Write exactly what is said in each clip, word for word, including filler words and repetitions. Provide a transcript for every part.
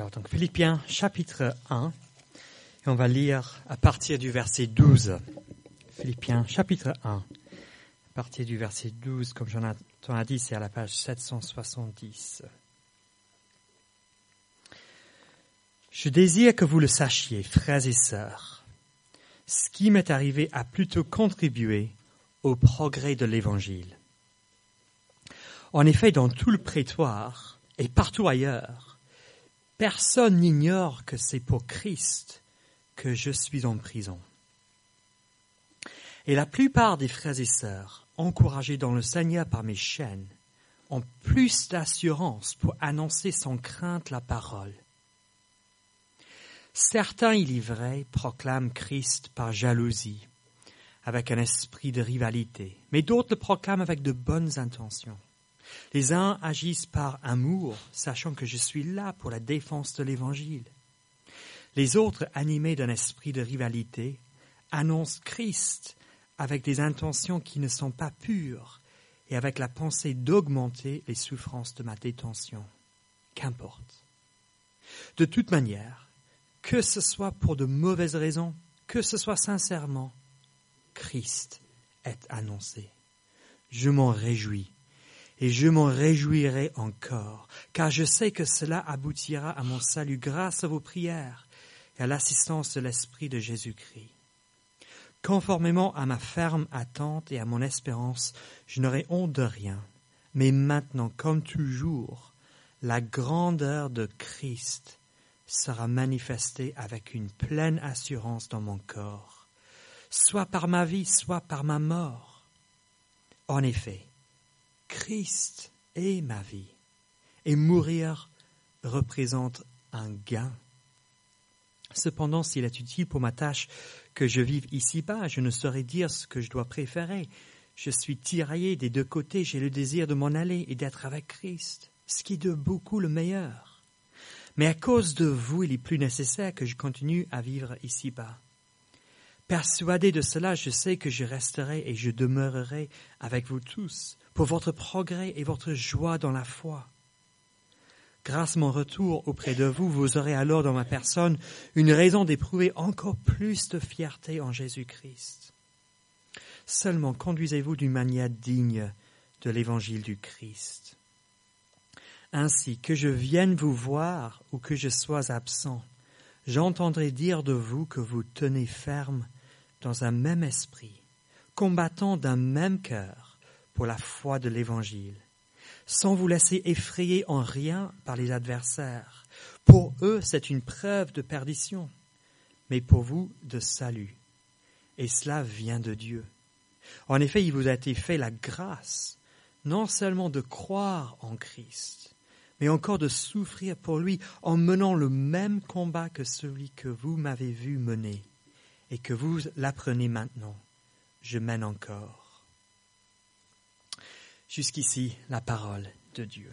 Alors, donc, Philippiens, chapitre un, et on va lire à partir du verset douze. Philippiens, chapitre un, à partir du verset douze, comme Jonathan a dit, c'est à la page sept cent soixante-dix. Je désire que vous le sachiez, frères et sœurs. Ce qui m'est arrivé a plutôt contribué au progrès de l'Évangile. En effet, dans tout le prétoire et partout ailleurs, personne n'ignore que c'est pour Christ que je suis en prison. Et la plupart des frères et sœurs, encouragés dans le Seigneur par mes chaînes, ont plus d'assurance pour annoncer sans crainte la parole. Certains, il est vrai, proclament Christ par jalousie, avec un esprit de rivalité, mais d'autres le proclament avec de bonnes intentions. Les uns agissent par amour, sachant que je suis là pour la défense de l'Évangile. Les autres, animés d'un esprit de rivalité, annoncent Christ avec des intentions qui ne sont pas pures et avec la pensée d'augmenter les souffrances de ma détention. Qu'importe. De toute manière, que ce soit pour de mauvaises raisons, que ce soit sincèrement, Christ est annoncé. Je m'en réjouis. Et je m'en réjouirai encore, car je sais que cela aboutira à mon salut grâce à vos prières et à l'assistance de l'Esprit de Jésus-Christ. Conformément à ma ferme attente et à mon espérance, je n'aurai honte de rien. Mais maintenant, comme toujours, la grandeur de Christ sera manifestée avec une pleine assurance dans mon corps, soit par ma vie, soit par ma mort. En effet, Christ est ma vie, et mourir représente un gain. Cependant, s'il est utile pour ma tâche que je vive ici-bas, je ne saurais dire ce que je dois préférer. Je suis tiraillé des deux côtés, j'ai le désir de m'en aller et d'être avec Christ, ce qui est de beaucoup le meilleur. Mais à cause de vous, il est plus nécessaire que je continue à vivre ici-bas. Persuadé de cela, je sais que je resterai et je demeurerai avec vous tous, pour votre progrès et votre joie dans la foi. Grâce à mon retour auprès de vous, vous aurez alors dans ma personne une raison d'éprouver encore plus de fierté en Jésus-Christ. Seulement conduisez-vous d'une manière digne de l'évangile du Christ. Ainsi, que je vienne vous voir ou que je sois absent, j'entendrai dire de vous que vous tenez ferme dans un même esprit, combattant d'un même cœur, pour la foi de l'Évangile, sans vous laisser effrayer en rien par les adversaires. Pour eux, c'est une preuve de perdition, mais pour vous, de salut. Et cela vient de Dieu. En effet, il vous a été fait la grâce, non seulement de croire en Christ, mais encore de souffrir pour lui en menant le même combat que celui que vous m'avez vu mener et que vous l'apprenez maintenant. Je mène encore. Jusqu'ici, la parole de Dieu.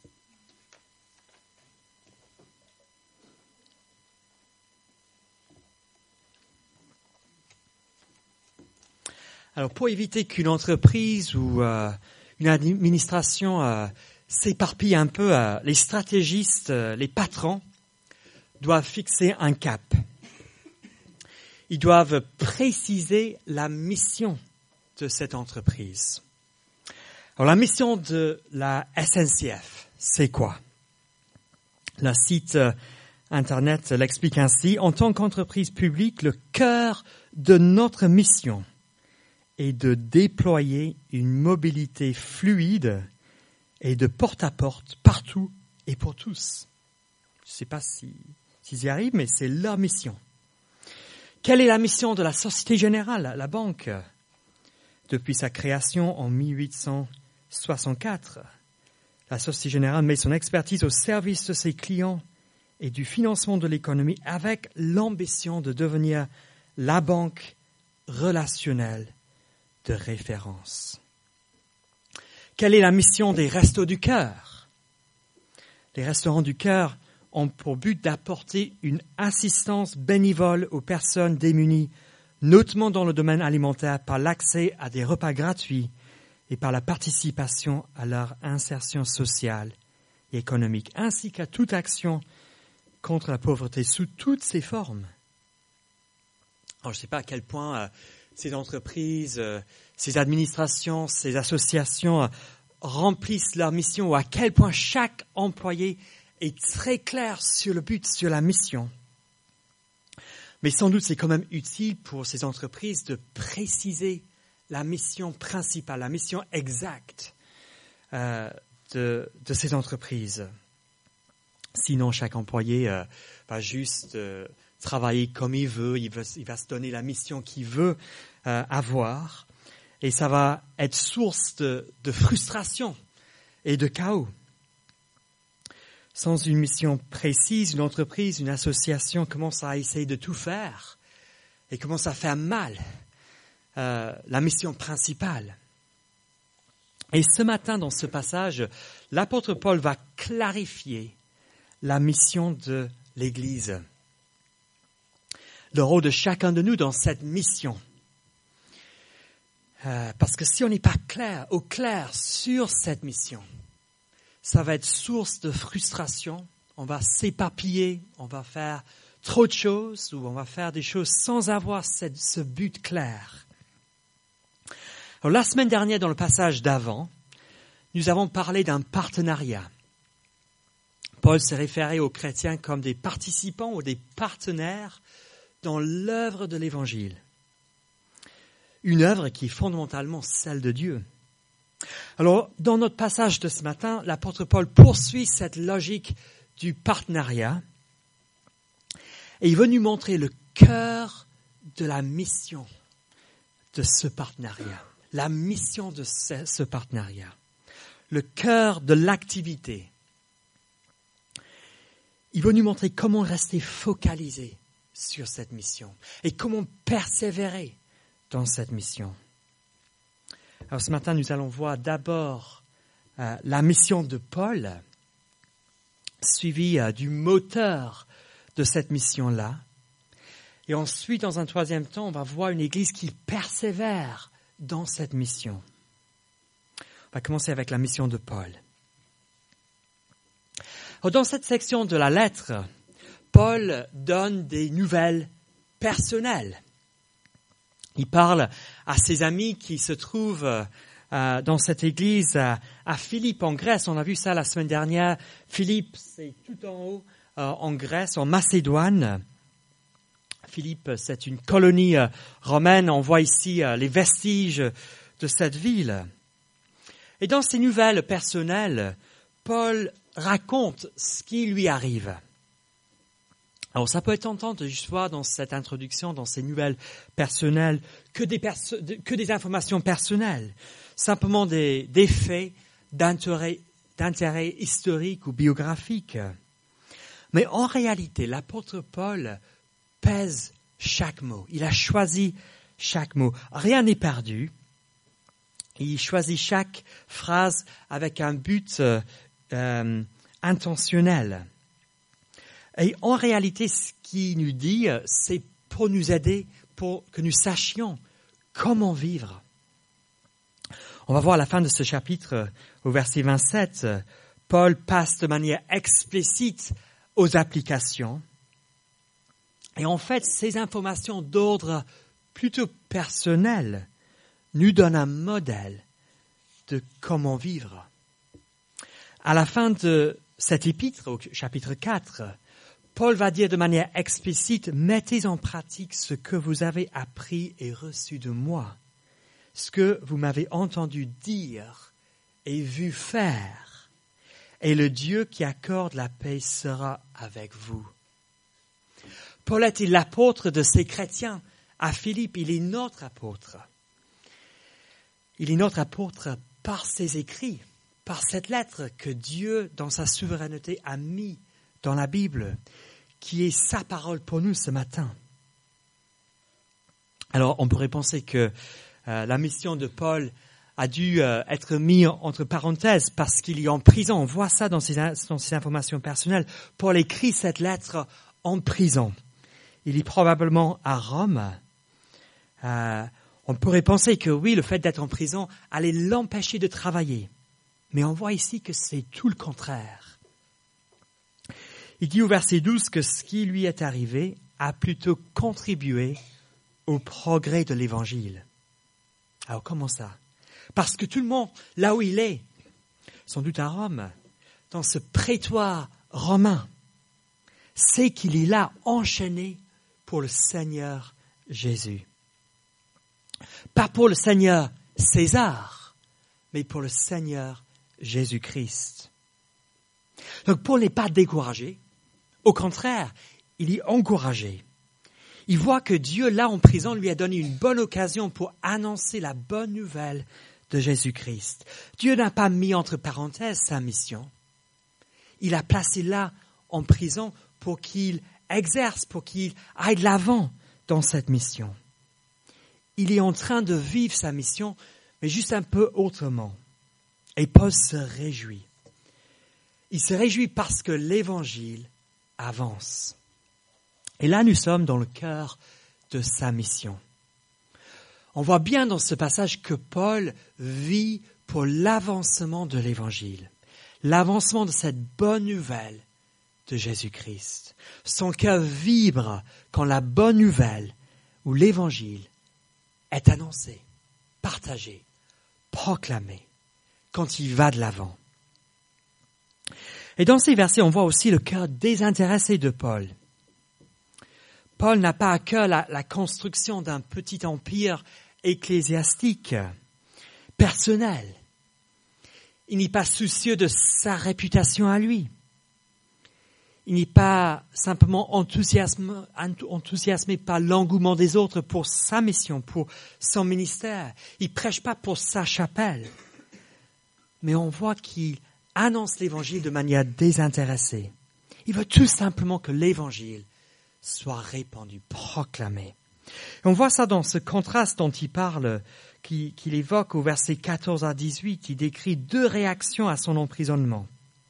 Alors, pour éviter qu'une entreprise ou euh, une administration euh, s'éparpille un peu, euh, les stratégistes, euh, les patrons, doivent fixer un cap. Ils doivent préciser la mission de cette entreprise. Alors, la mission de la S N C F, c'est quoi? Le site Internet l'explique ainsi. En tant qu'entreprise publique, le cœur de notre mission est de déployer une mobilité fluide et de porte-à-porte partout et pour tous. Je ne sais pas si, s'ils y arrivent, mais c'est leur mission. Quelle est la mission de la Société Générale, la banque? Depuis sa création en mille huit cent soixante-quatre, la Société Générale met son expertise au service de ses clients et du financement de l'économie avec l'ambition de devenir la banque relationnelle de référence. Quelle est la mission des Restos du Cœur? Les Restaurants du Cœur ont pour but d'apporter une assistance bénévole aux personnes démunies, notamment dans le domaine alimentaire, par l'accès à des repas gratuits et par la participation à leur insertion sociale et économique, ainsi qu'à toute action contre la pauvreté sous toutes ses formes. Alors, je ne sais pas à quel point euh, ces entreprises, euh, ces administrations, ces associations euh, remplissent leur mission, ou à quel point chaque employé est très clair sur le but, sur la mission. Mais sans doute, c'est quand même utile pour ces entreprises de préciser la mission principale, la mission exacte euh, de, de ces entreprises. Sinon, chaque employé euh, va juste euh, travailler comme il veut, il va, il va se donner la mission qu'il veut euh, avoir, et ça va être source de, de frustration et de chaos. Sans une mission précise, une entreprise, une association commence à essayer de tout faire et commence à faire mal euh, la mission principale. Et ce matin, dans ce passage, l'apôtre Paul va clarifier la mission de l'Église, le rôle de chacun de nous dans cette mission. Euh, parce que si on n'est pas clair, au clair sur cette mission, ça va être source de frustration, on va s'éparpiller, on va faire trop de choses, ou on va faire des choses sans avoir cette, ce but clair. Alors, la semaine dernière, dans le passage d'avant, nous avons parlé d'un partenariat. Paul s'est référé aux chrétiens comme des participants ou des partenaires dans l'œuvre de l'Évangile. Une œuvre qui est fondamentalement celle de Dieu. Alors, dans notre passage de ce matin, l'apôtre Paul poursuit cette logique du partenariat et il veut nous montrer le cœur de la mission de ce partenariat, la mission de ce, ce partenariat, le cœur de l'activité. Il veut nous montrer comment rester focalisé sur cette mission et comment persévérer dans cette mission. Alors ce matin, nous allons voir d'abord euh, la mission de Paul, suivie euh, du moteur de cette mission-là. Et ensuite, dans un troisième temps, on va voir une Église qui persévère dans cette mission. On va commencer avec la mission de Paul. Alors, dans cette section de la lettre, Paul donne des nouvelles personnelles. Il parle à ses amis qui se trouvent euh, dans cette église à, à Philippe en Grèce. On a vu ça la semaine dernière. Philippe, c'est tout en haut euh, en Grèce, en Macédoine. Philippe, c'est une colonie euh, romaine. On voit ici euh, les vestiges de cette ville. Et dans ces nouvelles personnelles, Paul raconte ce qui lui arrive. Alors, ça peut être tentant de juste voir dans cette introduction, dans ces nouvelles personnelles, que des, perso- que des informations personnelles, simplement des, des faits d'intérêt, d'intérêt historique ou biographique. Mais en réalité, l'apôtre Paul pèse chaque mot. Il a choisi chaque mot. Rien n'est perdu. Il choisit chaque phrase avec un but euh, euh, intentionnel. Et en réalité, ce qu'il nous dit, c'est pour nous aider, pour que nous sachions comment vivre. On va voir à la fin de ce chapitre, au verset vingt-sept, Paul passe de manière explicite aux applications. Et en fait, ces informations d'ordre plutôt personnel nous donnent un modèle de comment vivre. À la fin de cet épître, au chapitre quatre, Paul va dire de manière explicite, mettez en pratique ce que vous avez appris et reçu de moi, ce que vous m'avez entendu dire et vu faire, et le Dieu qui accorde la paix sera avec vous. Paul était l'apôtre de ces chrétiens à Philippe, il est notre apôtre. Il est notre apôtre par ses écrits, par cette lettre que Dieu, dans sa souveraineté, a mis dans la Bible, qui est sa parole pour nous ce matin. Alors, on pourrait penser que euh, la mission de Paul a dû euh, être mise entre parenthèses parce qu'il est en prison. On voit ça dans ses, dans ses informations personnelles. Paul écrit cette lettre en prison. Il est probablement à Rome. Euh, on pourrait penser que oui, le fait d'être en prison allait l'empêcher de travailler. Mais on voit ici que c'est tout le contraire. Il dit au verset douze que ce qui lui est arrivé a plutôt contribué au progrès de l'Évangile. Alors comment ça? Parce que tout le monde, là où il est, sans doute à Rome, dans ce prétoire romain, sait qu'il est là enchaîné pour le Seigneur Jésus. Pas pour le Seigneur César, mais pour le Seigneur Jésus-Christ. Donc Paul n'est pas découragé, au contraire, il est encouragé. Il voit que Dieu, là en prison, lui a donné une bonne occasion pour annoncer la bonne nouvelle de Jésus-Christ. Dieu n'a pas mis entre parenthèses sa mission. Il l'a placé là en prison pour qu'il exerce, pour qu'il aille de l'avant dans cette mission. Il est en train de vivre sa mission, mais juste un peu autrement. Et Paul se réjouit. Il se réjouit parce que l'Évangile avance. Et là, nous sommes dans le cœur de sa mission. On voit bien dans ce passage que Paul vit pour l'avancement de l'Évangile, l'avancement de cette bonne nouvelle de Jésus-Christ. Son cœur vibre quand la bonne nouvelle ou l'Évangile est annoncé, partagé, proclamé, quand il va de l'avant. Et dans ces versets, on voit aussi le cœur désintéressé de Paul. Paul n'a pas à cœur la, la construction d'un petit empire ecclésiastique, personnel. Il n'est pas soucieux de sa réputation à lui. Il n'est pas simplement enthousiasmé, enthousiasmé par l'engouement des autres pour sa mission, pour son ministère. Il ne prêche pas pour sa chapelle. Mais on voit qu'il annonce l'Évangile de manière désintéressée. Il veut tout simplement que l'Évangile soit répandu, proclamé. Et on voit ça dans ce contraste dont il parle, qu'il, qu'il évoque au verset quatorze à dix-huit. Il décrit deux réactions à son emprisonnement.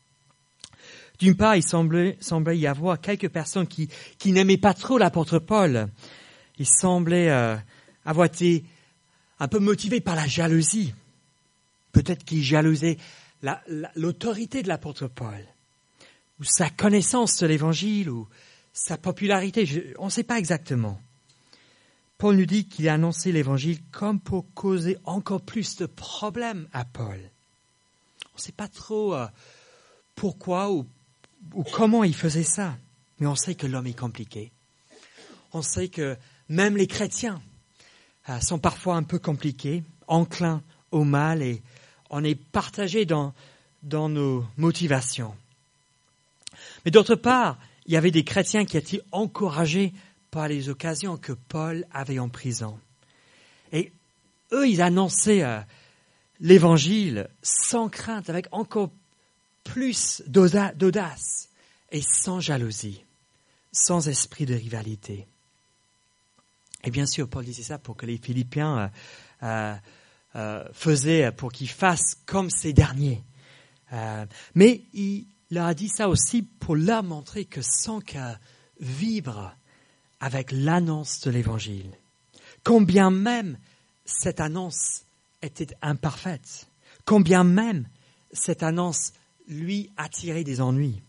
D'une part, il semblait, semblait y avoir quelques personnes qui, qui n'aimaient pas trop l'apôtre Paul. Il semblait euh, avoir été un peu motivé par la jalousie. Peut-être qu'il jalousait la, la, l'autorité de l'apôtre Paul, ou sa connaissance de l'Évangile, ou sa popularité. Je, on ne sait pas exactement. Paul nous dit qu'il a annoncé l'Évangile comme pour causer encore plus de problèmes à Paul. On ne sait pas trop euh, pourquoi ou ou comment il faisait ça. Mais on sait que l'homme est compliqué. On sait que même les chrétiens euh, sont parfois un peu compliqués, enclins au mal, et on est partagé dans, dans nos motivations. Mais d'autre part, il y avait des chrétiens qui étaient encouragés par les occasions que Paul avait en prison. Et eux, ils annonçaient euh, l'Évangile sans crainte, avec encore plus d'audace et sans jalousie, sans esprit de rivalité. Et bien sûr, Paul disait ça pour que les Philippiens euh, euh, faisaient, pour qu'ils fassent comme ces derniers. Euh, mais il leur a dit ça aussi pour leur montrer que son cœur vibre avec l'annonce de l'Évangile. Combien même cette annonce était imparfaite, combien même cette annonce lui attirait des ennuis.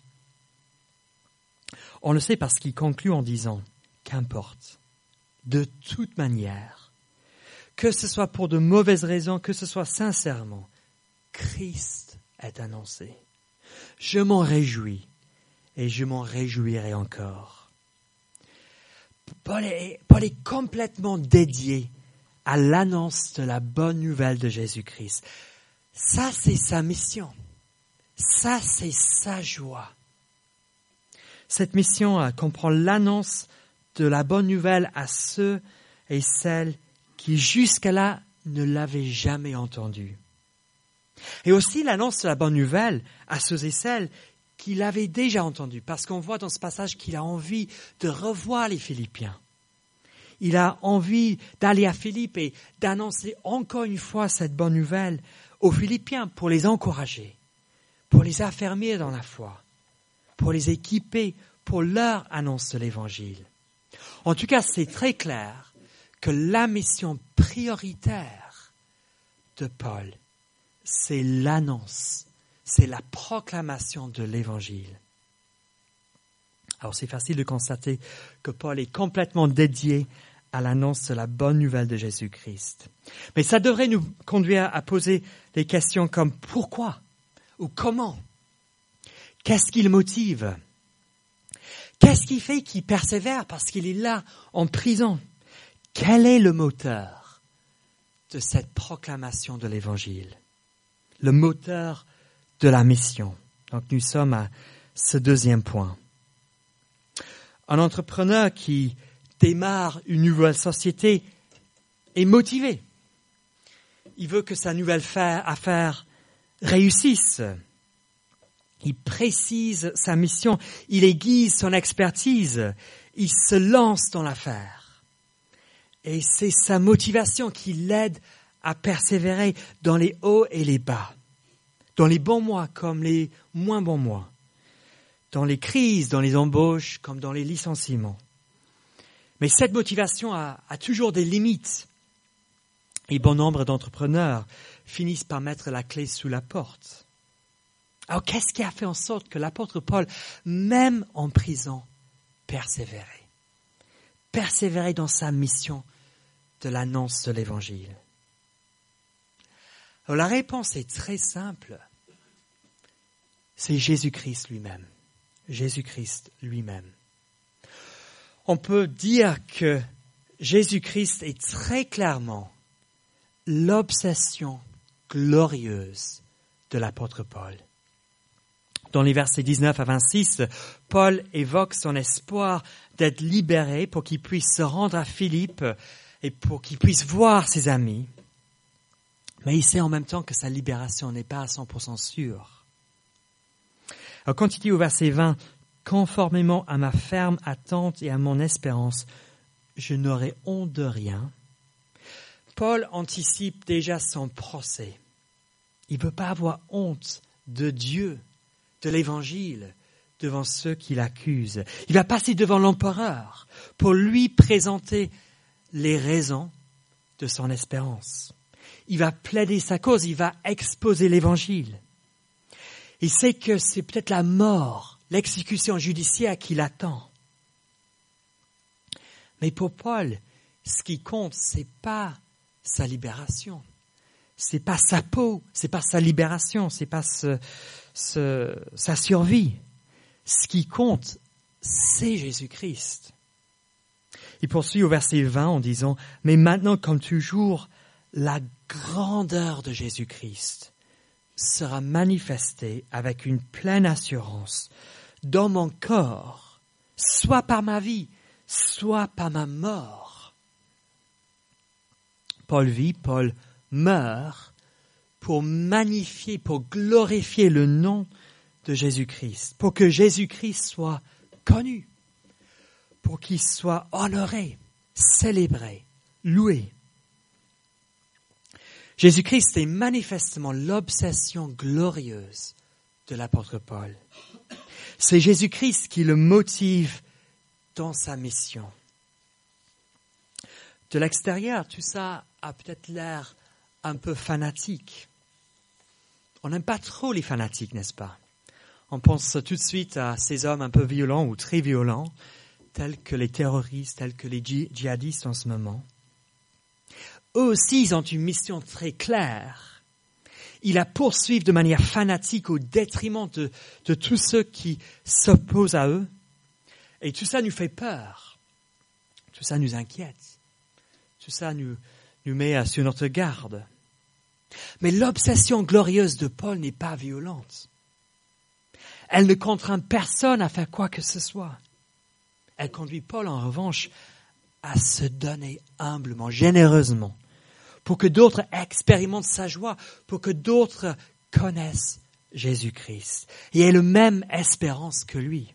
On le sait parce qu'il conclut en disant « Qu'importe, de toute manière, que ce soit pour de mauvaises raisons, que ce soit sincèrement, Christ est annoncé. Je m'en réjouis et je m'en réjouirai encore. » Paul est, Paul est complètement dédié à l'annonce de la bonne nouvelle de Jésus-Christ. Ça, c'est sa mission. Ça, c'est sa joie. Cette mission euh, comprend l'annonce de la bonne nouvelle à ceux et celles qui jusqu'à là ne l'avaient jamais entendue. Et aussi l'annonce de la bonne nouvelle à ceux et celles qui l'avaient déjà entendue, parce qu'on voit dans ce passage qu'il a envie de revoir les Philippiens. Il a envie d'aller à Philippe et d'annoncer encore une fois cette bonne nouvelle aux Philippiens pour les encourager, pour les affermir dans la foi, pour les équiper pour leur annonce de l'Évangile. En tout cas, c'est très clair que la mission prioritaire de Paul, c'est l'annonce, c'est la proclamation de l'Évangile. Alors c'est facile de constater que Paul est complètement dédié à l'annonce de la bonne nouvelle de Jésus-Christ. Mais ça devrait nous conduire à poser des questions comme pourquoi ou comment? Qu'est-ce qui le motive? Qu'est-ce qui fait qu'il persévère parce qu'il est là en prison? Quel est le moteur de cette proclamation de l'Évangile? Le moteur de la mission. Donc nous sommes à ce deuxième point. Un entrepreneur qui démarre une nouvelle société est motivé. Il veut que sa nouvelle affaire réussisse. Il précise sa mission, il aiguise son expertise, il se lance dans l'affaire. Et c'est sa motivation qui l'aide à persévérer dans les hauts et les bas, dans les bons mois comme les moins bons mois, dans les crises, dans les embauches comme dans les licenciements. Mais cette motivation a, a toujours des limites. Et bon nombre d'entrepreneurs finissent par mettre la clé sous la porte. Alors, qu'est-ce qui a fait en sorte que l'apôtre Paul, même en prison, persévérait? Persévérait dans sa mission de l'annonce de l'Évangile. Alors, la réponse est très simple. C'est Jésus-Christ lui-même. Jésus-Christ lui-même. On peut dire que Jésus-Christ est très clairement l'obsession glorieuse de l'apôtre Paul. Dans les versets dix-neuf à vingt-six, Paul évoque son espoir d'être libéré pour qu'il puisse se rendre à Philippe et pour qu'il puisse voir ses amis. Mais il sait en même temps que sa libération n'est pas à cent pour cent sûre. Alors, continue au verset vingt. « Conformément à ma ferme attente et à mon espérance, je n'aurai honte de rien. » Paul anticipe déjà son procès. Il ne veut pas avoir honte de Dieu, de l'Évangile, devant ceux qui l'accusent. Il va passer devant l'empereur pour lui présenter les raisons de son espérance. Il va plaider sa cause, il va exposer l'Évangile. Il sait que c'est peut-être la mort, l'exécution judiciaire qui l'attend. Mais pour Paul, ce qui compte, c'est pas sa libération. C'est pas sa peau, c'est pas sa libération, c'est pas ce, ce, sa survie. Ce qui compte, c'est Jésus-Christ. Il poursuit au verset vingt en disant « Mais maintenant, comme toujours, la grandeur de Jésus-Christ sera manifestée avec une pleine assurance dans mon corps, soit par ma vie, soit par ma mort. » Paul vit, Paul meurt pour magnifier, pour glorifier le nom de Jésus-Christ, pour que Jésus-Christ soit connu, pour qu'il soit honoré, célébré, loué. Jésus-Christ est manifestement l'obsession glorieuse de l'apôtre Paul. C'est Jésus-Christ qui le motive dans sa mission. De l'extérieur, tout ça a peut-être l'air un peu fanatique. On n'aime pas trop les fanatiques, n'est-ce pas? On pense tout de suite à ces hommes un peu violents ou très violents, tels que les terroristes, tels que les djihadistes en ce moment. Eux aussi, ils ont une mission très claire. Ils la poursuivent de manière fanatique au détriment de, de tous ceux qui s'opposent à eux. Et tout ça nous fait peur. Tout ça nous inquiète. Tout ça nous, nous met sur notre garde. Mais l'obsession glorieuse de Paul n'est pas violente. Elle ne contraint personne à faire quoi que ce soit. Elle conduit Paul, en revanche, à se donner humblement, généreusement, pour que d'autres expérimentent sa joie, pour que d'autres connaissent Jésus-Christ et aient la même espérance que lui.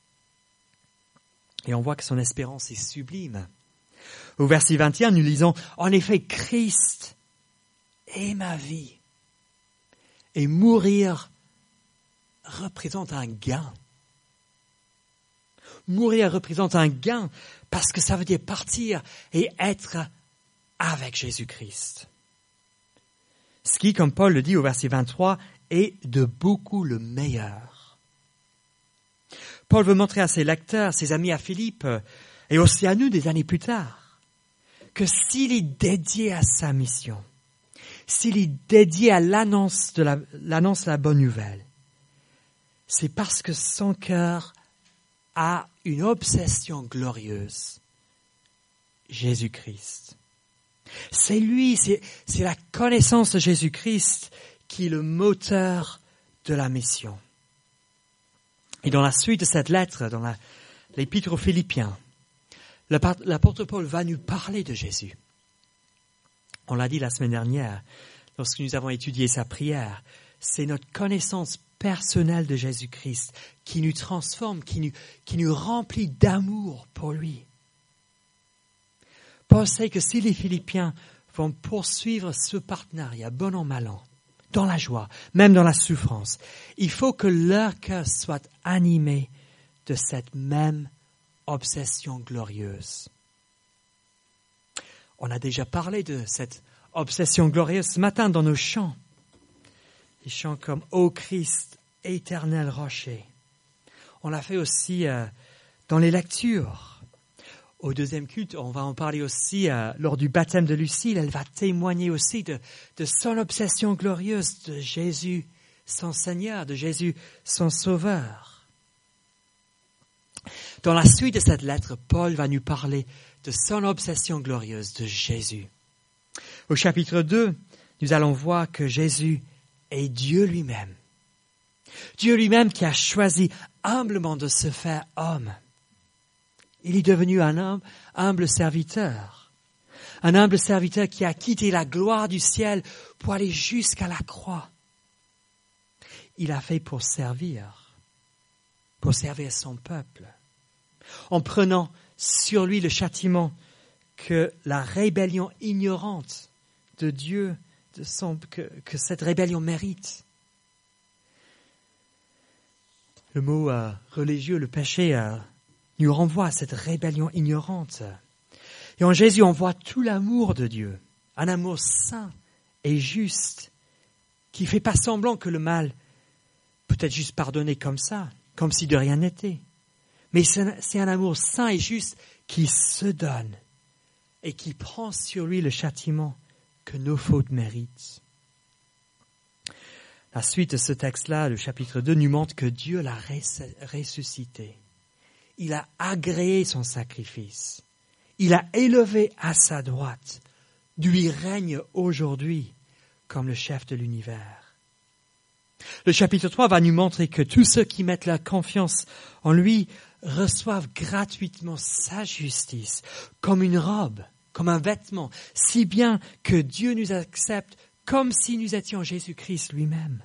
Et on voit que son espérance est sublime. Au verset vingt et un, nous lisons « En effet, Christ est ma vie, et mourir représente un gain. » Mourir représente un gain parce que ça veut dire partir et être avec Jésus-Christ. Ce qui, comme Paul le dit au verset vingt-trois, est de beaucoup le meilleur. Paul veut montrer à ses lecteurs, ses amis à Philippe, et aussi à nous des années plus tard, que s'il est dédié à sa mission, s'il est dédié à l'annonce de la, l'annonce de la bonne nouvelle, c'est parce que son cœur a une obsession glorieuse. Jésus-Christ. C'est lui, c'est, c'est la connaissance de Jésus-Christ qui est le moteur de la mission. Et dans la suite de cette lettre, dans la, l'épître aux Philippiens, l'apôtre Paul va nous parler de Jésus. On l'a dit la semaine dernière, lorsque nous avons étudié sa prière, c'est notre connaissance personnelle de Jésus-Christ qui nous transforme, qui nous, qui nous remplit d'amour pour lui. Paul sait que si les Philippiens vont poursuivre ce partenariat, bon an, mal an, dans la joie, même dans la souffrance, il faut que leur cœur soit animé de cette même obsession glorieuse. On a déjà parlé de cette obsession glorieuse ce matin dans nos chants. Des chants comme « Ô Christ, éternel rocher ». On l'a fait aussi euh, dans les lectures. Au deuxième culte, on va en parler aussi euh, lors du baptême de Lucille. Elle va témoigner aussi de, de son obsession glorieuse de Jésus, son Seigneur, de Jésus, son Sauveur. Dans la suite de cette lettre, Paul va nous parler de son obsession glorieuse de Jésus. Au chapitre deux, nous allons voir que Jésus est Dieu lui-même. Dieu lui-même qui a choisi humblement de se faire homme. Il est devenu un hum, humble serviteur. Un humble serviteur qui a quitté la gloire du ciel pour aller jusqu'à la croix. Il a fait pour servir, pour servir son peuple, en prenant sur lui le châtiment que la rébellion ignorante de Dieu, de son, que, que cette rébellion mérite. Le mot euh, religieux, le péché, euh, nous renvoie à cette rébellion ignorante. Et en Jésus, on voit tout l'amour de Dieu, un amour saint et juste, qui fait pas semblant que le mal peut être juste pardonné comme ça, comme si de rien n'était. Mais c'est, c'est un amour saint et juste qui se donne et qui prend sur lui le châtiment que nos fautes méritent. La suite de ce texte-là, le chapitre deux, nous montre que Dieu l'a ressuscité. Il a agréé son sacrifice. Il a élevé à sa droite. D'où il règne aujourd'hui comme le chef de l'univers. Le chapitre trois va nous montrer que tous ceux qui mettent leur confiance en lui reçoivent gratuitement sa justice comme une robe, comme un vêtement, si bien que Dieu nous accepte comme si nous étions Jésus-Christ lui-même.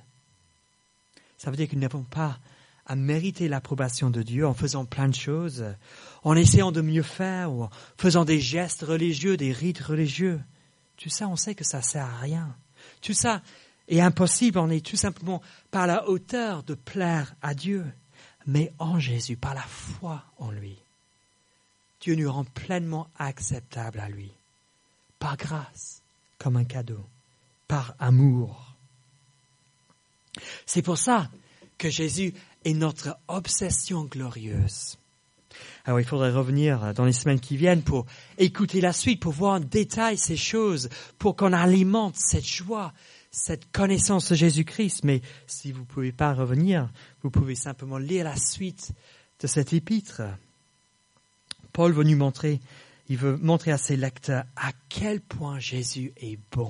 Ça veut dire que nous n'avons pas à mériter l'approbation de Dieu en faisant plein de choses, en essayant de mieux faire ou en faisant des gestes religieux, des rites religieux. Tout ça, on sait que ça sert à rien. Tout ça est impossible, on est tout simplement par la hauteur de plaire à Dieu. Mais en Jésus, par la foi en lui, Dieu nous rend pleinement acceptables à lui, par grâce, comme un cadeau, par amour. C'est pour ça que Jésus est notre obsession glorieuse. Alors il faudrait revenir dans les semaines qui viennent pour écouter la suite, pour voir en détail ces choses, pour qu'on alimente cette joie, cette connaissance de Jésus-Christ. Mais si vous ne pouvez pas revenir, vous pouvez simplement lire la suite de cet épître. Paul veut nous montrer, il veut montrer à ses lecteurs à quel point Jésus est bon,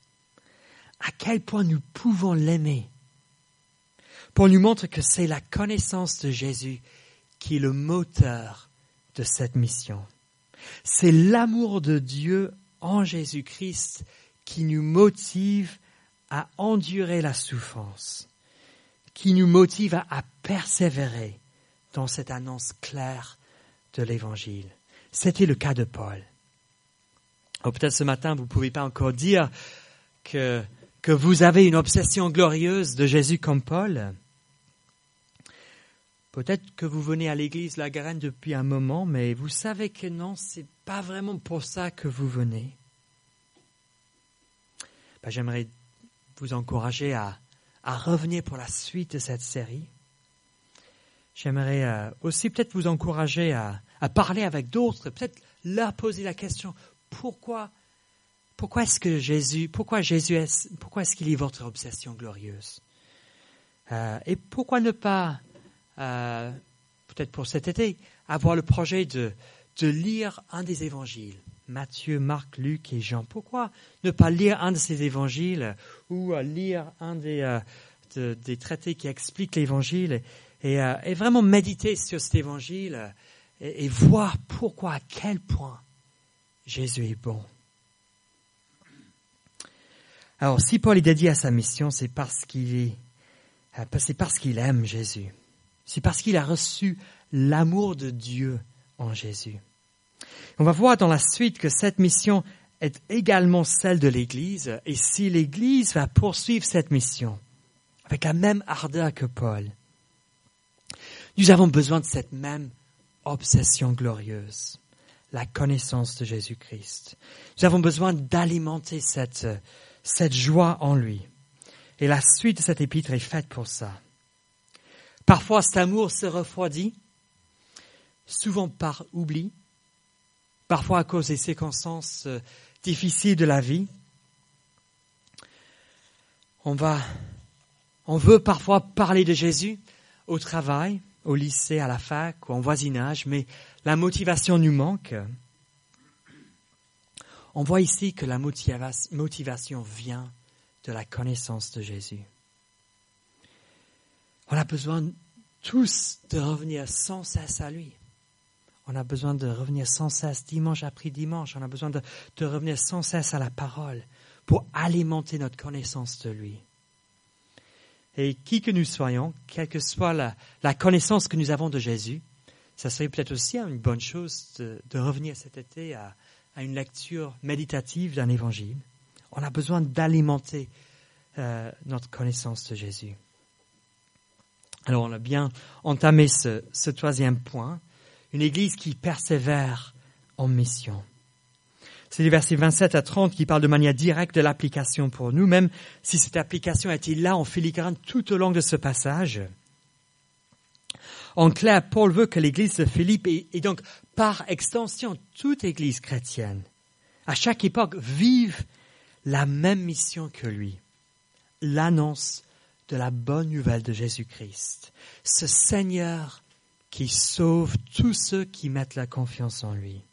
à quel point nous pouvons l'aimer. Paul nous montre que c'est la connaissance de Jésus qui est le moteur de cette mission. C'est l'amour de Dieu en Jésus-Christ qui nous motive à endurer la souffrance, qui nous motive à, à persévérer dans cette annonce claire de l'Évangile. C'était le cas de Paul. Alors peut-être ce matin, vous ne pouvez pas encore dire que, que vous avez une obsession glorieuse de Jésus comme Paul. Peut-être que vous venez à l'église La Garenne depuis un moment, mais vous savez que non, c'est pas vraiment pour ça que vous venez. Ben, j'aimerais vous encourager à, à revenir pour la suite de cette série. j'aimerais euh, aussi peut-être vous encourager à, à parler avec d'autres, peut-être leur poser la question, pourquoi, pourquoi est-ce que Jésus, pourquoi Jésus est, pourquoi est-ce qu'il est votre obsession glorieuse? Euh, et pourquoi ne pas, euh, peut-être pour cet été, avoir le projet de, de lire un des évangiles, Matthieu, Marc, Luc et Jean. Pourquoi ne pas lire un de ces évangiles ou euh, lire un des, euh, de, des traités qui expliquent l'évangile et, euh, et vraiment méditer sur cet évangile et, et voir pourquoi, à quel point Jésus est bon. Alors, si Paul est dédié à sa mission, c'est parce qu'il est, c'est parce qu'il aime Jésus. C'est parce qu'il a reçu l'amour de Dieu en Jésus. On va voir dans la suite que cette mission est également celle de l'Église, et si l'Église va poursuivre cette mission avec la même ardeur que Paul, nous avons besoin de cette même obsession glorieuse, la connaissance de Jésus-Christ. Nous avons besoin d'alimenter cette, cette joie en lui. Et la suite de cet épître est faite pour ça. Parfois, cet amour se refroidit, souvent par oubli, parfois à cause des circonstances difficiles de la vie. On va, on veut parfois parler de Jésus au travail, au lycée, à la fac ou en voisinage, mais la motivation nous manque. On voit ici que la motivation vient de la connaissance de Jésus. On a besoin tous de revenir sans cesse à lui. On a besoin de revenir sans cesse, dimanche après dimanche. On a besoin de, de revenir sans cesse à la parole pour alimenter notre connaissance de lui. Et qui que nous soyons, quelle que soit la, la connaissance que nous avons de Jésus, ça serait peut-être aussi une bonne chose de, de revenir cet été à, à une lecture méditative d'un évangile. On a besoin d'alimenter euh, notre connaissance de Jésus. Alors, on a bien entamé ce, ce troisième point, une Église qui persévère en mission. C'est les versets vingt-sept à trente qui parlent de manière directe de l'application pour nous, même si cette application a été là en filigrane tout au long de ce passage. En clair, Paul veut que l'Église de Philippe, et, et donc par extension toute Église chrétienne, à chaque époque, vive la même mission que lui, l'annonce de la bonne nouvelle de Jésus-Christ, ce Seigneur qui sauve tous ceux qui mettent la confiance en lui.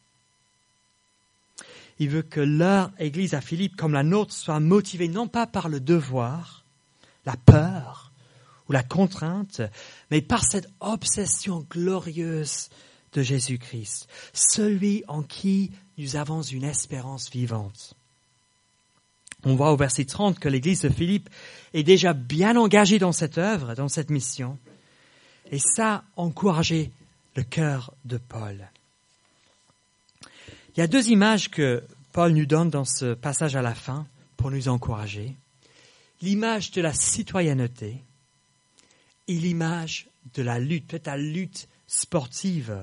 Il veut que leur Église à Philippe, comme la nôtre, soit motivée non pas par le devoir, la peur ou la contrainte, mais par cette obsession glorieuse de Jésus-Christ, celui en qui nous avons une espérance vivante. On voit au verset trente que l'Église de Philippe est déjà bien engagée dans cette œuvre, dans cette mission, et ça a encouragé le cœur de Paul. Il y a deux images que Paul nous donne dans ce passage à la fin pour nous encourager. L'image de la citoyenneté et l'image de la lutte, peut-être la lutte sportive.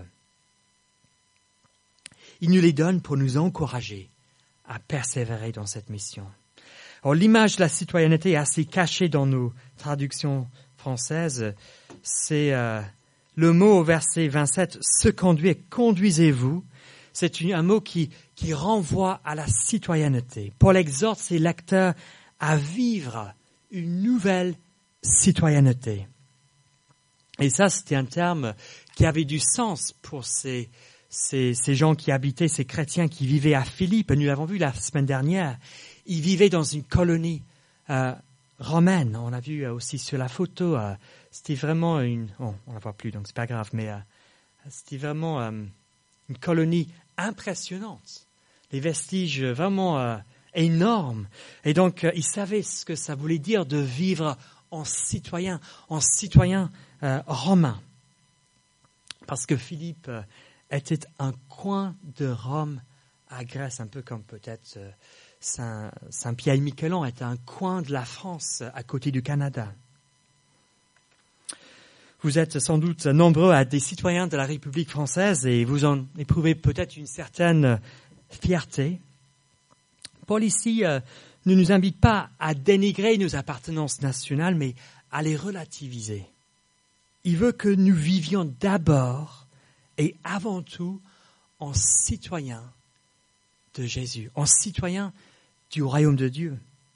Il nous les donne pour nous encourager à persévérer dans cette mission. Alors, l'image de la citoyenneté est assez cachée dans nos traductions françaises. C'est euh, le mot au verset vingt-sept, « se conduire »,« conduisez-vous ». C'est un mot qui, qui renvoie à la citoyenneté. Paul exhorte ses lecteurs à vivre une nouvelle citoyenneté. Et ça, c'était un terme qui avait du sens pour ces, ces, ces gens qui habitaient, ces chrétiens qui vivaient à Philippe. Nous l'avons vu la semaine dernière. Ils vivaient dans une colonie euh, romaine. On l'a vu aussi sur la photo. Euh, c'était vraiment une... Oh, on ne la voit plus, donc c'est pas grave. Mais euh, c'était vraiment euh, une colonie impressionnante. Les vestiges vraiment euh, énormes. Et donc, euh, ils savaient ce que ça voulait dire de vivre en citoyen, en citoyen euh, romain. Parce que Philippe euh, était un coin de Rome à Grèce, un peu comme peut-être... Euh, Saint, Saint-Pierre-et-Miquelon est un coin de la France à côté du Canada. Vous êtes sans doute nombreux à être des citoyens de la République française et vous en éprouvez peut-être une certaine fierté. Paul ici euh, ne nous invite pas à dénigrer nos appartenances nationales, mais à les relativiser. Il veut que nous vivions d'abord et avant tout en citoyens de Jésus, en citoyens du royaume de Dieu.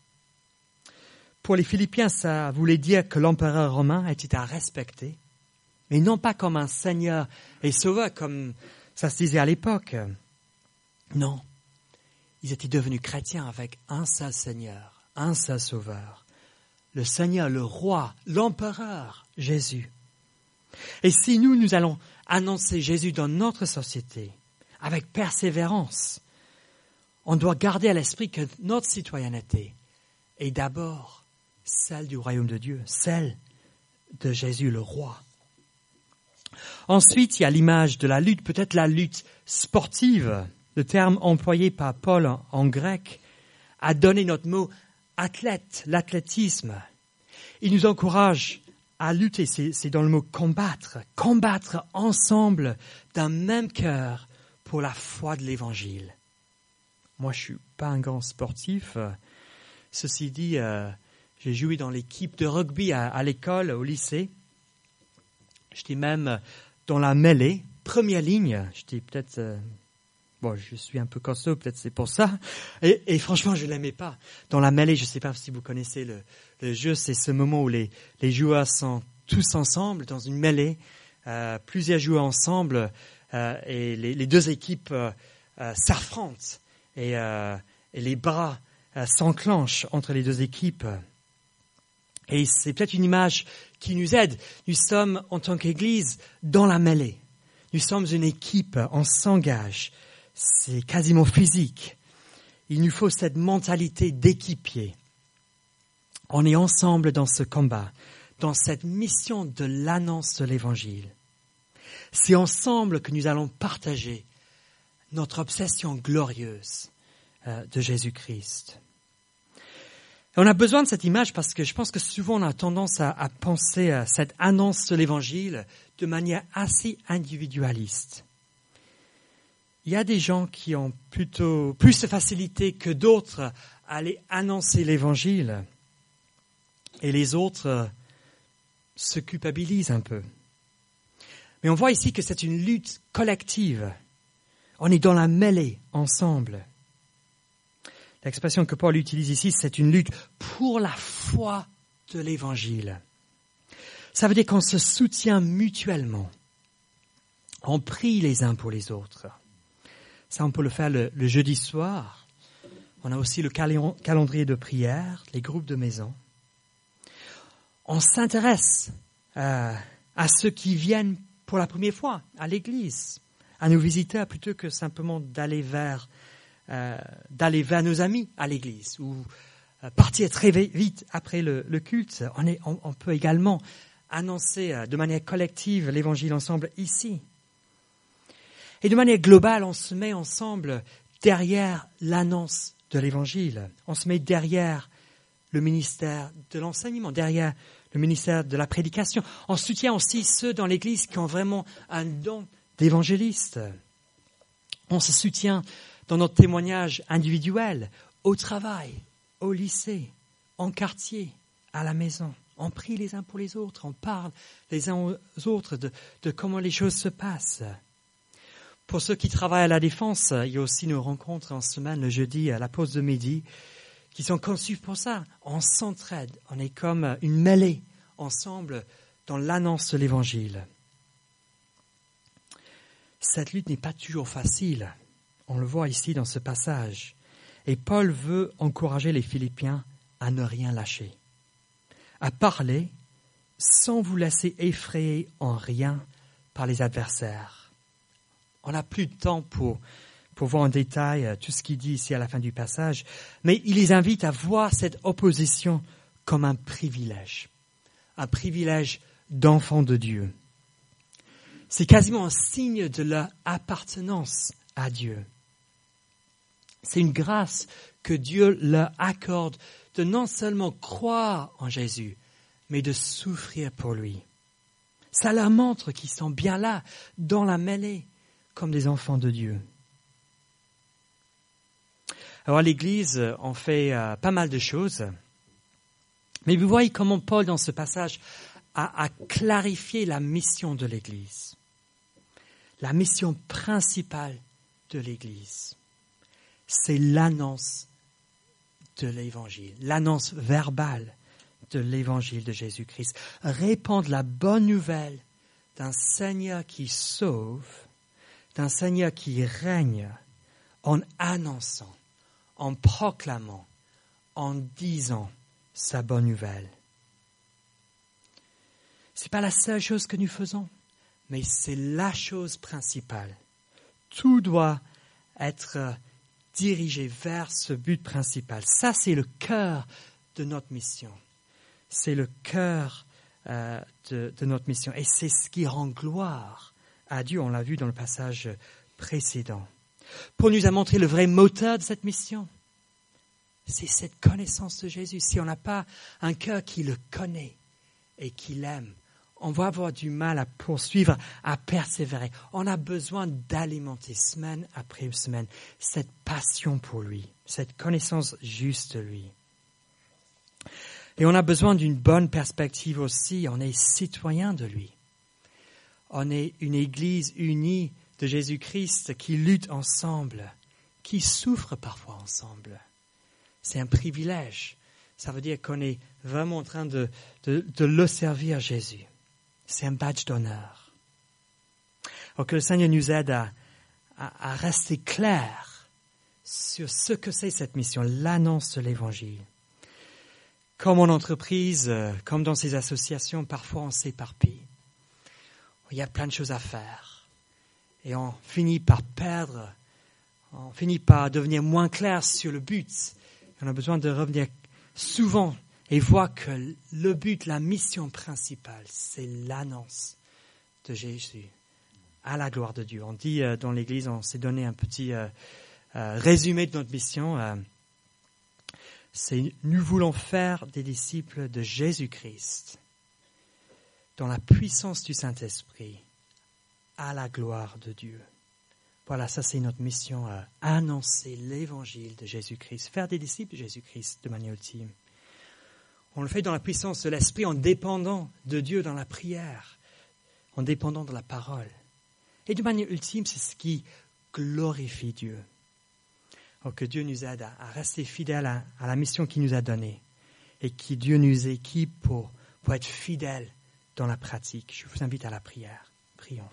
Pour les Philippiens, ça voulait dire que l'empereur romain était à respecter, mais non pas comme un seigneur et sauveur, comme ça se disait à l'époque. Non, ils étaient devenus chrétiens avec un seul Seigneur, un seul Sauveur, le Seigneur, le Roi, l'Empereur, Jésus. Et si nous, nous allons annoncer Jésus dans notre société, avec persévérance, on doit garder à l'esprit que notre citoyenneté est d'abord celle du royaume de Dieu, celle de Jésus, le Roi. Ensuite, il y a l'image de la lutte, peut-être la lutte sportive. Le terme employé par Paul en, en grec a donné notre mot athlète, l'athlétisme. Il nous encourage à lutter, c'est, c'est dans le mot combattre, combattre ensemble d'un même cœur pour la foi de l'Évangile. Moi, je suis pas un grand sportif. Ceci dit, euh, j'ai joué dans l'équipe de rugby à, à l'école, au lycée. J'étais même dans la mêlée, première ligne. J'étais peut-être... Euh, bon, je suis un peu costaud, peut-être c'est pour ça. Et, et franchement, je l'aimais pas. Dans la mêlée, je ne sais pas si vous connaissez le, le jeu, c'est ce moment où les, les joueurs sont tous ensemble dans une mêlée, euh, plusieurs joueurs ensemble, euh, et les, les deux équipes euh, euh, s'affrontent. Et, euh, et les bras euh, s'enclenchent entre les deux équipes. Et c'est peut-être une image qui nous aide. Nous sommes, en tant qu'Église, dans la mêlée. Nous sommes une équipe, on s'engage. C'est quasiment physique. Il nous faut cette mentalité d'équipier. On est ensemble dans ce combat, dans cette mission de l'annonce de l'Évangile. C'est ensemble que nous allons partager notre obsession glorieuse euh, de Jésus-Christ. Et on a besoin de cette image parce que je pense que souvent on a tendance à, à penser à cette annonce de l'Évangile de manière assez individualiste. Il y a des gens qui ont plutôt plus de facilité que d'autres à aller annoncer l'Évangile et les autres euh, se culpabilisent un peu. Mais on voit ici que c'est une lutte collective. On est dans la mêlée ensemble. L'expression que Paul utilise ici, c'est une lutte pour la foi de l'Évangile. Ça veut dire qu'on se soutient mutuellement. On prie les uns pour les autres. Ça, on peut le faire le, le jeudi soir. On a aussi le calen- calendrier de prière, les groupes de maison. On s'intéresse euh, à ceux qui viennent pour la première fois à l'église, à nos visiteurs, plutôt que simplement d'aller vers, euh, d'aller vers nos amis à l'église ou euh, partir très vite après le, le culte. On, est, on, on peut également annoncer euh, de manière collective l'évangile ensemble ici. Et de manière globale, on se met ensemble derrière l'annonce de l'évangile. On se met derrière le ministère de l'enseignement, derrière le ministère de la prédication. On soutient aussi ceux dans l'Église qui ont vraiment un don d'évangéliste. On se soutient dans notre témoignage individuel, au travail, au lycée, en quartier, à la maison. On prie les uns pour les autres, on parle les uns aux autres de, de comment les choses se passent. Pour ceux qui travaillent à la Défense, il y a aussi nos rencontres en semaine, le jeudi, à la pause de midi, qui sont conçus pour ça. On s'entraide, on est comme une mêlée ensemble dans l'annonce de l'Évangile. Cette lutte n'est pas toujours facile. On le voit ici dans ce passage. Et Paul veut encourager les Philippiens à ne rien lâcher, à parler sans vous laisser effrayer en rien par les adversaires. On n'a plus de temps pour... pour voir en détail tout ce qu'il dit ici à la fin du passage, mais il les invite à voir cette opposition comme un privilège, un privilège d'enfants de Dieu. C'est quasiment un signe de leur appartenance à Dieu. C'est une grâce que Dieu leur accorde de non seulement croire en Jésus, mais de souffrir pour lui. Ça leur montre qu'ils sont bien là, dans la mêlée, comme des enfants de Dieu. Alors à l'Église, on fait euh, pas mal de choses. Mais vous voyez comment Paul, dans ce passage, à, à clarifier la mission de l'Église, la mission principale de l'Église. C'est l'annonce de l'Évangile, l'annonce verbale de l'Évangile de Jésus-Christ. Répandre la bonne nouvelle d'un Seigneur qui sauve, d'un Seigneur qui règne, en annonçant, en proclamant, en disant sa bonne nouvelle. Ce n'est pas la seule chose que nous faisons, mais c'est la chose principale. Tout doit être dirigé vers ce but principal. Ça, c'est le cœur de notre mission. C'est le cœur euh, de, de notre mission. Et c'est ce qui rend gloire à Dieu. On l'a vu dans le passage précédent. Paul nous a montré le vrai moteur de cette mission. C'est cette connaissance de Jésus. Si on n'a pas un cœur qui le connaît et qui l'aime, on va avoir du mal à poursuivre, à persévérer. On a besoin d'alimenter semaine après semaine cette passion pour lui, cette connaissance juste de lui. Et on a besoin d'une bonne perspective aussi. On est citoyen de lui. On est une Église unie de Jésus-Christ qui lutte ensemble, qui souffre parfois ensemble. C'est un privilège. Ça veut dire qu'on est vraiment en train de, de, de le servir, Jésus. C'est un badge d'honneur. Alors que le Seigneur nous aide à, à, à rester clair sur ce que c'est cette mission, l'annonce de l'Évangile. Comme en entreprise, comme dans ces associations, parfois on s'éparpille. Il y a plein de choses à faire. Et on finit par perdre, on finit par devenir moins clair sur le but. On a besoin de revenir souvent et voir que le but, la mission principale, c'est l'annonce de Jésus à la gloire de Dieu. On dit euh, dans l'Église, on s'est donné un petit euh, euh, résumé de notre mission. Euh, c'est nous voulons faire des disciples de Jésus-Christ dans la puissance du Saint-Esprit à la gloire de Dieu. Voilà, ça c'est notre mission, euh, annoncer l'Évangile de Jésus-Christ, faire des disciples de Jésus-Christ de manière ultime. On le fait dans la puissance de l'Esprit, en dépendant de Dieu dans la prière, en dépendant de la parole. Et de manière ultime, c'est ce qui glorifie Dieu. Alors que Dieu nous aide à, à rester fidèles à, à la mission qu'il nous a donnée et que Dieu nous équipe pour, pour être fidèles dans la pratique. Je vous invite à la prière. Prions.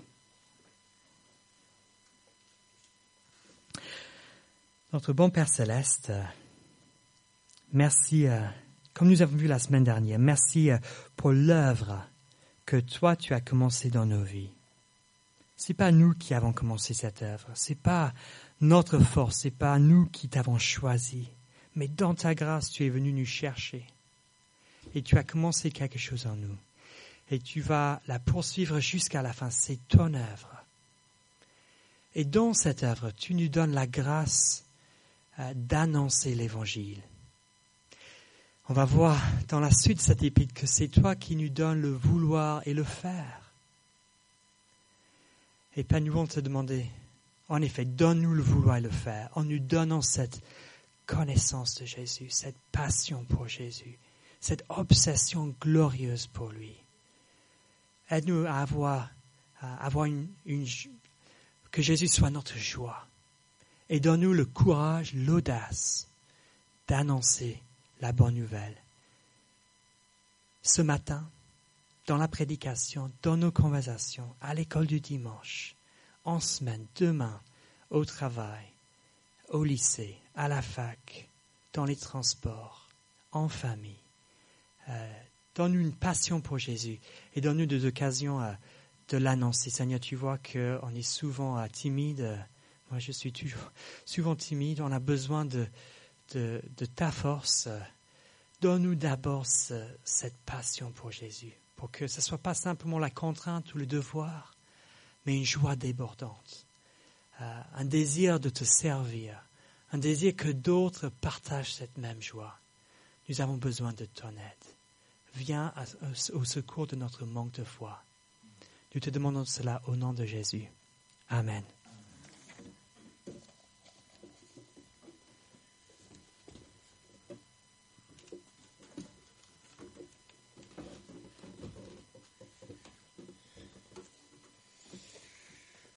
Notre bon Père Céleste, merci, euh, comme nous avons vu la semaine dernière, merci euh, pour l'œuvre que toi tu as commencée dans nos vies. C'est pas nous qui avons commencé cette œuvre, c'est pas notre force, c'est pas nous qui t'avons choisi, mais dans ta grâce tu es venu nous chercher et tu as commencé quelque chose en nous et tu vas la poursuivre jusqu'à la fin. C'est ton œuvre. Et dans cette œuvre, tu nous donnes la grâce d'annoncer l'Évangile. On va voir dans la suite de cette épître que c'est toi qui nous donnes le vouloir et le faire. Et Père, nous voulons te demander, en effet, donne-nous le vouloir et le faire, en nous donnant cette connaissance de Jésus, cette passion pour Jésus, cette obsession glorieuse pour lui. Aide-nous à avoir, à avoir une, une, que Jésus soit notre joie. Et donne-nous le courage, l'audace d'annoncer la bonne nouvelle. Ce matin, dans la prédication, dans nos conversations, à l'école du dimanche, en semaine, demain, au travail, au lycée, à la fac, dans les transports, en famille. Euh, donne-nous une passion pour Jésus et donne-nous des occasions euh, de l'annoncer. Seigneur, tu vois qu'on est souvent euh, timide. Euh, moi, je suis toujours, souvent timide. On a besoin de, de, de ta force. Euh, donne-nous d'abord ce, cette passion pour Jésus, pour que ce ne soit pas simplement la contrainte ou le devoir, mais une joie débordante, euh, un désir de te servir, un désir que d'autres partagent cette même joie. Nous avons besoin de ton aide. Viens à, au secours de notre manque de foi. Nous te demandons cela au nom de Jésus. Amen.